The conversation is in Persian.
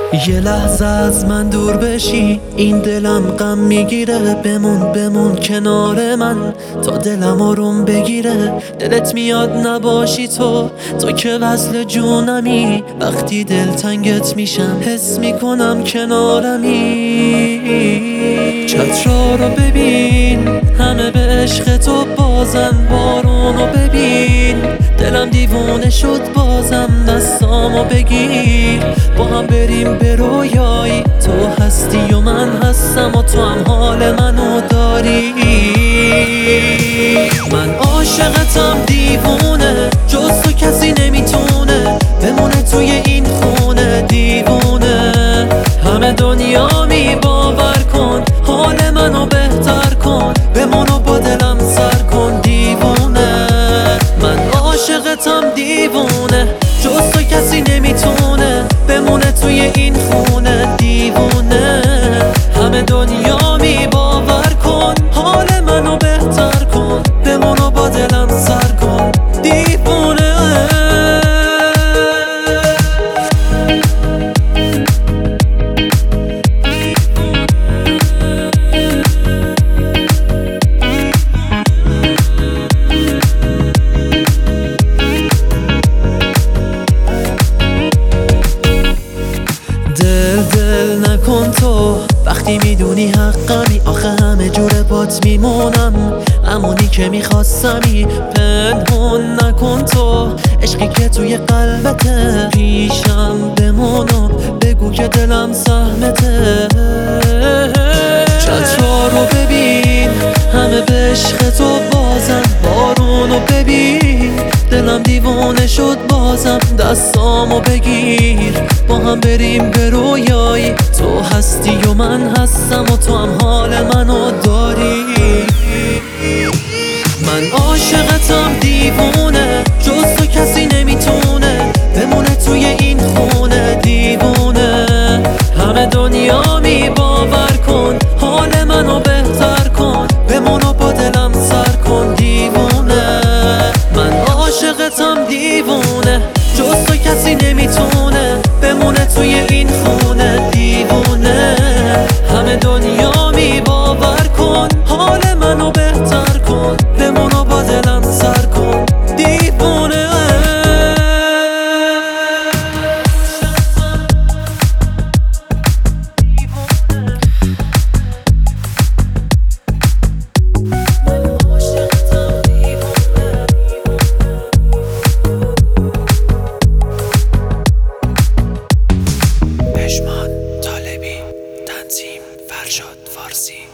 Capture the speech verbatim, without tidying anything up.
یه لحظه از من دور بشی این دلم غم میگیره. بمون بمون کنار من تا دلم آروم بگیره. دلت میاد نباشی تو تو که وصل جونمی. وقتی دلتنگت میشم حس میکنم کنارمی. چترا رو ببین همه به عشق تو بازن. بارونو ببین دلم دیوونه شد بازم. دستامو بگیر با هم بریم به رویایی. تو هستی و من هستم و تو هم حال منو داری. من عاشقتم دیوونه جز تو کسی نمیتونه بمونه توی این خونه. دیوونه همه دنیا می باور کن حال منو بهتر کن. بمون و با دلم سر کن دیوونه. من عاشقتم دیوونه جز تو کسی نمیتونه بمونه توی این خونه. دیوونه همه دنیا می باور کن حال منو بهتر کن. بمون و با دلم سر کن دیوونه. دل دل نکن تو وقتی میدونی حقمی. آخه همه جوره بات میمونم همونی که میخواستمی. پنهون نکن تو عشقی که توی قلبته. پیشم بمونو بگو که دلم سهمته. چترا رو ببین همه به عشق تو بازن. بارونو ببین دلم دیوانه شد بازم. دستامو بگیر با هم بریم به رویایی. تو هستی و من هستم و تو هم حال منو داری. من عاشقتم دیوونه جز تو کسی نمیتونه بمونه توی این خونه. دیوونه همه دنیا می باور کن حال منو بهتر کن. بمون و با دلم سر کن دیوونه. من عاشقتم دیوونه جز تو کسی نمیتونه بمونه توی این خونه. دیوونه همه دنیا می باور کن حال منو بهتر کن. بمون و با دلم سر کن دیوونه. پژمان طالبی تنظیم فرشاد فارسی.